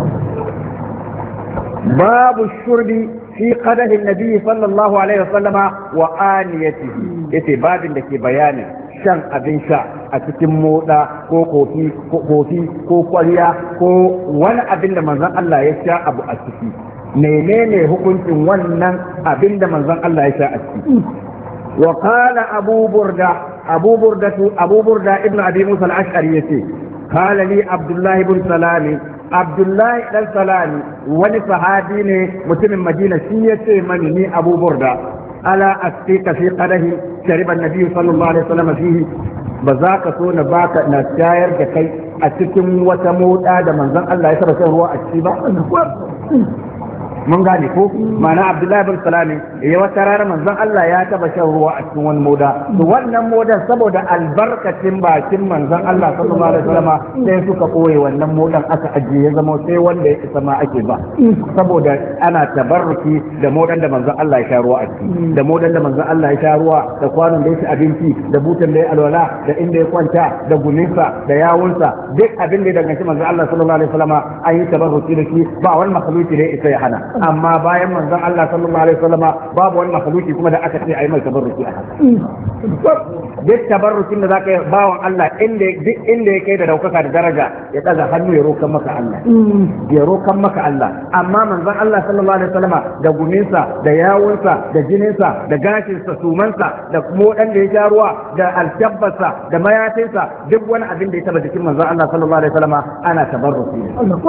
babu shurbi fi qadahin nabi sallallahu alaihi wasallama wa aniyatihi yace babin da ke bayanin shan abin sha a cikin moda ko kofi kofi ko kwariya ko wani abin da manzon Allah ya sha abu a ciki menene hukuncin wannan abin da manzon Allah ya sha a ciki wa qala abu burda abu burda abu burda ibn abi musa al-ash'ari yace qala li abdullah ibn salami abdullahi dan salami wani sahabi ne mutumin madina shi yace mani ni abu burda ala astika fi qadahi shariba an-nabi sallallahu alaihi wasallam fihi bazaka so na baka na tayar da kai a cikin wata moda da manzon Allah ya saba shan ruwa a ciki ba mun gane ko ma'ana abdullahi bin salami ya wata rana manzon Allah ya taba shan ruwa a cikin wani moda to wannan modan saboda albarkacin bakin manzon Allah sallallahu alaihi wasallam sai suka koye wannan modan aka ajiye ya zama sai wanda ya isa ma ake ba saboda ana tabarruki da modan da manzon Allah ya sha ruwa a ciki da modan da manzon Allah ya sha ruwa da kwanon da ya ci abinci da butan da ya alwala da inda ya kwanta da guminsa da yawunsa duk abin da ya danganci manzon Allah sallallahu alaihi wasallam an yi tabarruki da shi ba wani makhluki da ya isa ya hana amma bayan manzon Allah sallallahu alaihi wasallama babu wani makhluki kuma da aka ce ayi mai tabarruki a haka duk tabarrukin da zaka yi bawan Allah inda duk inda yake da daukaka da daraja ya daga hannu ya rokan maka Allah ya rokan maka Allah amma manzon Allah sallallahu alaihi wasallama da guminsa da yawunsa da jininsa da gashinsa sumansa da kuma wadanda ya sha ruwa da alkabbarsa da mayafinsa duk wani abin da ya taba jikin manzon Allah sallallahu alaihi wasallama ana tabarruki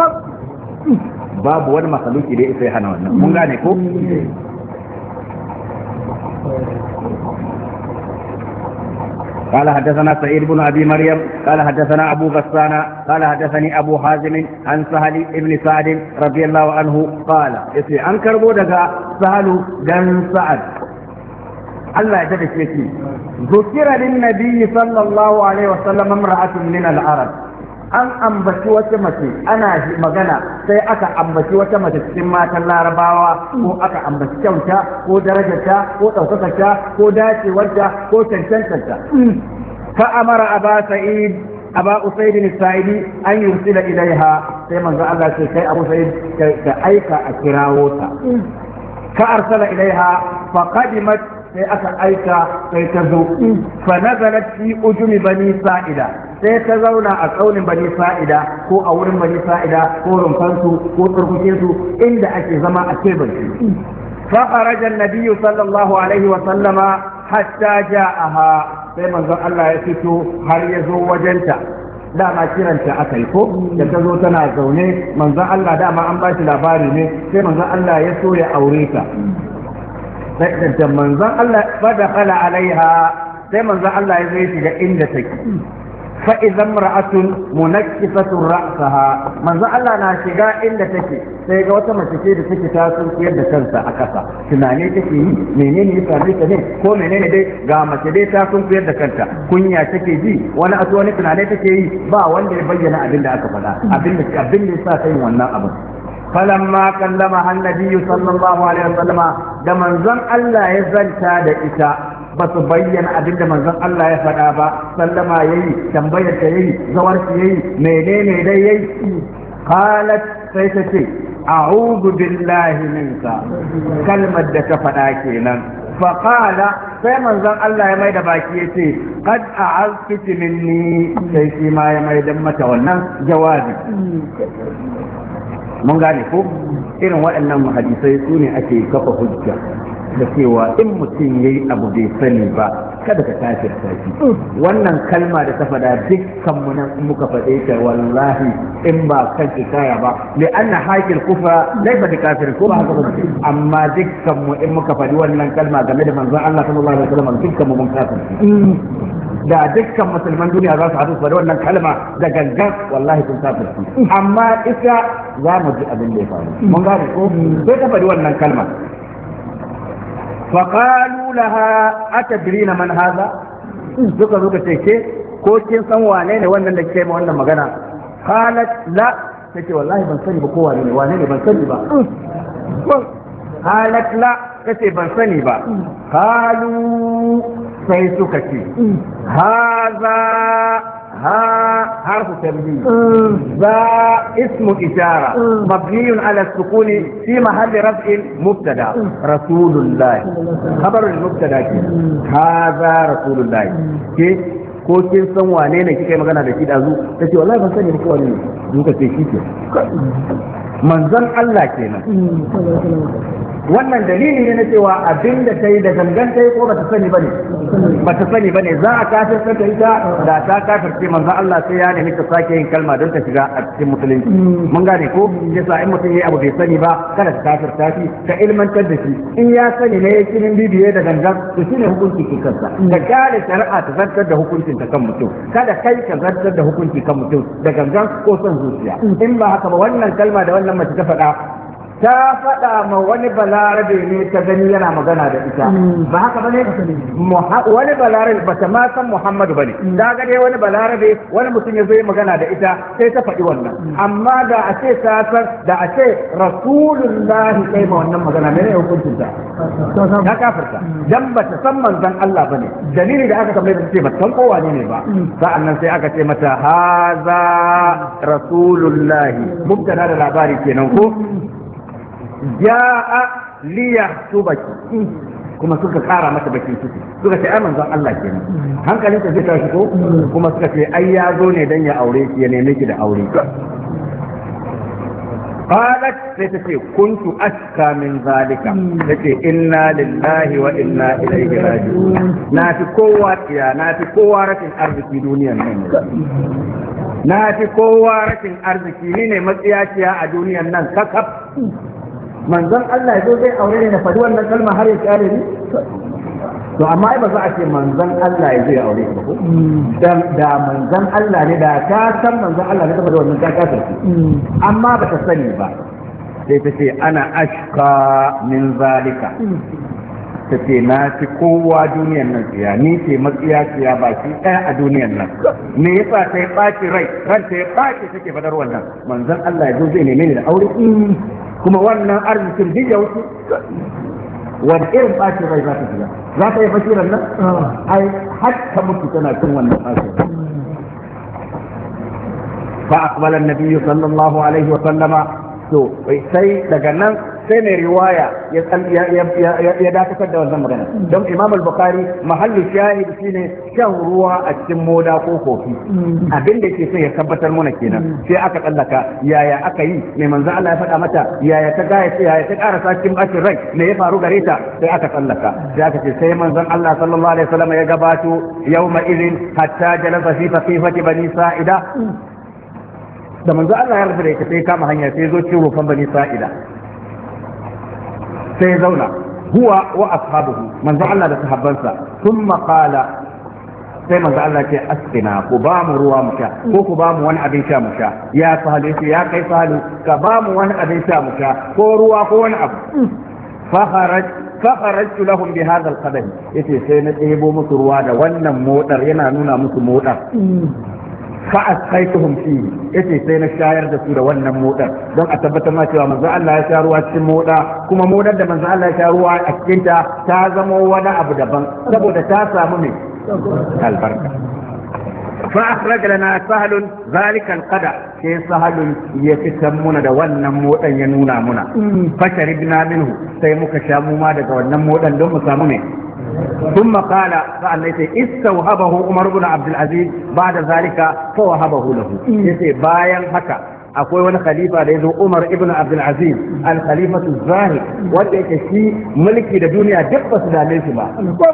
babu wani makhluki da ya hana wannan mun gane ko قال حدثنا سعيد بن ابي مريم قال حدثنا ابو غسان قال حدثني ابو حازم عن سهل بن سعد رضي الله عنه قال يسي ان كربو دغا سهل بن سعد الله يجزيه شيء ذكر للنبي صلى الله عليه وسلم امراه من العرب an ambaci wata mace ana magana sai aka ambaci wata mace cikin matan larabawa ko aka ambaci kyauta ko darajarta ko ɗaukakarta ko dacewarta ko cancantarta fa amara aba sa'id aba usaid bin sa'idi an yursila ilaiha sai manzo Allah sai kai abu sa'id ka aika a kirawo ta ka arsala ilaiha fa qadimat sai aka aika sai ta zo fa nazalat fi ujumi bani sa'ida sai ta zauna a tsaunin bani sa'ida ko a wurin bani sa'ida ko rumfansu ko turkuke su inda ake zama a tebur fa kharaja an-nabiy sallallahu alaihi wa sallama hatta ja'aha sai manzon Allah ya fito har ya zo wajenta dama kiranta aka yi ko da ta zo tana zaune manzon Allah dama an ba shi labari ne sai manzon Allah ya so ya aure ta sai da manzon Allah fadakhala alaiha sai manzon Allah ya zai shiga inda take fa idan mar'atun munakkisatu ra'saha manzon Allah na shiga inda take sai ga wata mace ce da take ta sunkiyar da kanta a kasa tunane take yi menene ya same ta ne ko menene dai ga mace dai ta sunkiyar da kanta kunya take ji wani asu wani tunane take yi ba wanda ya bayyana abin da aka faɗa abin da abin da yasa ta yi wannan abin فلما كلمها النبي صلى الله عليه وسلم da manzon Allah ya zanta da ita ba su bayyana abin da manzon Allah ya faɗa ba sallama yayi tambayar ta yayi zawarci yayi menene dai yayi qalat sai ta ce a'udhu billahi minka kalmar da ta faɗa kenan fa qala sai manzon Allah ya mai da baki yace qad a'azti minni sai shi ma ya mai da mata wannan jawabi mun gane ko irin waɗannan hadisai su ne ake kafa hujja da cewa in mutum yayi abu bai sani ba kada ka kafirta shi wannan kalma da ta faɗa dukkan mu nan muka faɗe ta wallahi in ba kan kaya ba li anna haƙil kufra laysa bi kafir ko ba haka ba amma dukkan mu in muka faɗi wannan kalma game da manzon Allah sallallahu alaihi wasallam dukkan mu mun kafirta da dukkan musulman duniya za su haɗu su faɗi wannan kalma da gangan wallahi sun kafirta amma ita za mu ji abin da ya faru mun gane ko sai ta faɗi wannan kalma فقالوا لها أتدرين من هذا suka zo ka ce ko kin san wane ne wannan da ke ma wannan magana qalat la take wallahi ban sani ba ko wane ne wane ne ban sani ba qalat la kace ban sani ba qalu sai suka ce hadha ها حرف تنبيه ذا اسم إشارة مبني على السكون في محل رفع مبتدا رسول الله خبر المبتدا هذا رسول الله كيف ko kin san wane ne kike magana da shi da zu tace wallahi ban sani ba ko wane ne duka ce shi ke manzon Allah kenan wannan dalili ne na cewa abinda ta yi da gangan ta yi ko bata sani bane bata sani bane za a kafirta ta ita da ta kafirce manzon Allah sai ya nemi ta sake yin kalma don ta shiga a cikin musulunci mun gane ko yasa in mutum yayi abu bai sani ba kada ka kafirta shi ka ilmantar da shi in ya sani ne yake nin bibiye da gangan to shine hukunci ke kansa da kare shari'a ta zartar da hukuncin ta kan mutum kada kai ka zartar da hukunci kan mutum da gangan ko son zuciya in ba haka ba wannan kalma da wannan mace ta faɗa ta faɗa ma wani balarabe ne ta gani yana magana da ita ba haka bane wani balarabe ba ta ma san Muhammadu bane da ga dai wani balarabe wani mutum ya zo yi magana da ita sai ta faɗi wannan amma da a ce ta san da a ce rasulullahi kai ma wannan magana ne hukuncin ta ta kafirta dan ba ta san manzon Allah bane dalili da aka tambaye ta ce ba san kowa ne ba sa'annan sai aka ce mata haza rasulullahi mubtada da labari kenan ko ja'a liyahtubaki kuma suka kara mata bakin ciki suka ce ai manzon Allah kenan hankalin ta zai tashi ko kuma suka ce ai ya zo ne dan ya aure ki ya neme ki da aure qalat sai ta ce kuntu aska min zalika tace inna lillahi wa inna ilaihi raji'un na fi kowa tiya na fi kowa rashin arziki duniyar nan na fi kowa rashin arziki ni ne matsiyaciya a duniyar nan kakaf manzon Allah ya zo zai aure ne na faɗi wannan kalma har ya kare ni to amma ai ba za a ce manzon Allah ya zo ya aure ba ko dan da manzon Allah ne da ka san manzon Allah ne saboda wannan ka kasa amma ba ta sani ba sai ta ce ana ashqa min zalika ta ce na fi kowa duniyar nan tsiya ni ce matsiyaciya baki ɗaya a duniyar nan me yasa ta yi ɓaci rai ran ta yi ɓaci take fadar wannan manzon Allah ya zo zai neme ni da aure kuma wannan arzikin duk ya wuce wani irin ɓacin rai za ta shiga za ta yi bashirar nan ai har ta mutu tana cin wannan ɓacin fa aqbala an-nabiy sallallahu alaihi wa sallama to sai daga nan sai mai riwaya ya dakatar da wannan magana don Imam al-Bukhari mahallu shahid shine shan ruwa a cikin moda ko kofi abin da yake so ya tabbatar mana kenan sai aka tsallaka yaya aka yi mai manzo Allah ya faɗa mata yaya ta gaya ce yaya ta ƙara sakin bacin rai me ya faru gare ta sai aka tsallaka sai aka ce sai manzon Allah sallallahu alaihi wasallam ya gabato yawma idin hatta jalasa fi faqifati bani sa'ida da manzo Allah ya rubuta ita sai kama hanya sai zo cikin rufan bani sa'ida sai zauna huwa wa ashabuhu manzo Allah da sahabbansa thumma qala sai manzo Allah ce asqina ku ba mu ruwa mu sha ko ku ba mu wani abin sha mu sha ya sahalu ya kai sahalu ka ba mu wani abin sha mu sha ko ruwa ko wani abu fa kharaj fa kharajtu lahum bi hadha al-qadah yace sai na ɗebo musu ruwa da wannan modar yana nuna musu modar fa asqaituhum fi yace sai na shayar da su da wannan modar don a tabbatar ma cewa manzo Allah ya sha ruwa cikin moda kuma modar da manzo Allah ya sha ruwa a cikin ta ta zama wani abu daban saboda ta samu ne albarka فأخرج لنا سهل ذلك القدع كي سهل يتسمون دا ونن مودا ينونا منا فشربنا منه سيمك شامو ما دا ونن مودا دم سامونه ثم قال فأنيت استوهبه عمر بن عبد العزيز بعد ذلك فوهبه له يتي باين حكا akwai wani khalifa da ya zo Umar ibn Abdul Aziz al-Khalifatu Zahid wanda yake shi mulki da duniya duk ba su dame shi ba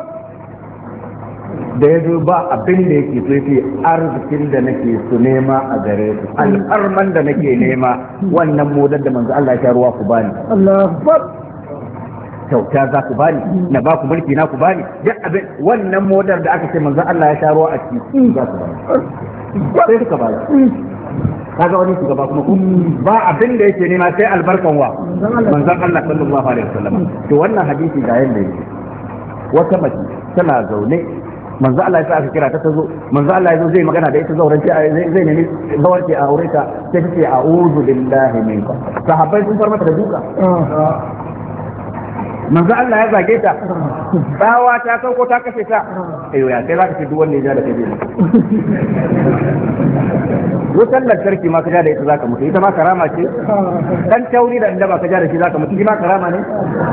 da ya zo ba abin da yake so yake arzikin da nake su nema a gare su al'arman da nake nema wannan modar da manzo Allah ya ruwa ku bani Allahu kyauta za ku bani na ba ku mulki na ku bani duk abin wannan modar da aka ce manzo Allah ya ruwa a ciki za ku bani sai suka bani kaga wani shugaba kuma ba abin da yake nema sai albarkan wa manzon Allah sallallahu alaihi wasallam to wannan hadisi ga yanda yake wata mace tana zaune manzo Allah ya sa aka kira ta tazo manzo Allah ya zo zai magana da ita zauren ce zai nemi zawarci a aure ta sai ta ce a'udhu billahi minka sahabbai sun far mata da duka manzo Allah ya zage ta tsawa ta sauko ta kashe ta eh ya sai zaka ce duk wanda ya ja da kai ne wutar lantarki ma ka ja da ita zaka mutu ita ma karama ce dan tauri da inda ba ka ja da shi zaka mutu shi ma karama ne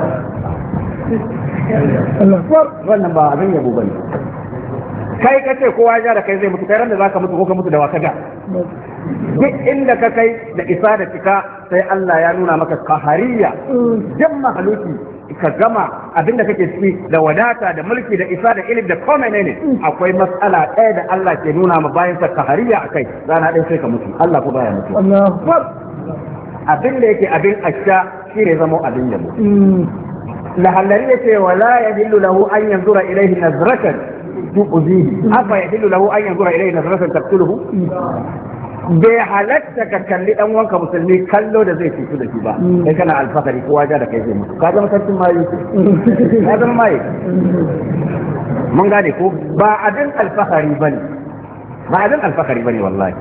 wannan ba abin yabo bane kai ka ce kowa ja da kai zai mutu kai ran da zaka mutu ko ka mutu da waka ga duk inda ka kai da isa da cika sai Allah ya nuna maka kahariya duk mahaluki ka gama abinda kake ciki da wadata da mulki da isa da ilimi da komai ne akwai matsala ɗaya da Allah ke nuna ma bayan sa kahariya akai rana ɗaya sai ka mutu Allah ko baya mutu abin da yake abin asha shine zama abin yabo lahallari yace wala yadillu lahu an yanzura ilayhi nazratan tu'zihi afa yadillu lahu an yanzura ilayhi nazratan taqtuluhu bai halatta ka kalli dan wanka musulmi kallo da zai fito da shi ba kai kana alfahari kowa ja da kai zai mutu ka zama sarkin mayu ka zama mayu mun gane ko ba abin alfahari bane ba abin alfahari bane wallahi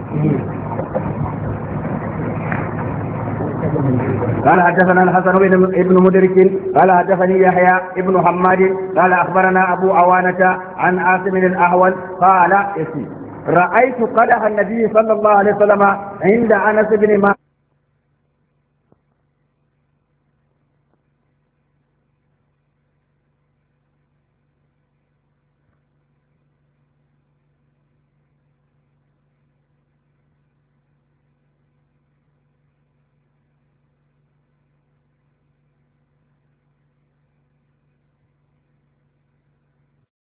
قال حدثنا الحسن بن مدرك قال حدثني يحيى ابن حماد قال اخبرنا ابو عوانة عن عاصم الاحول قال رأيت قدح النبي صلى الله عليه وسلم عند أنس بن مالك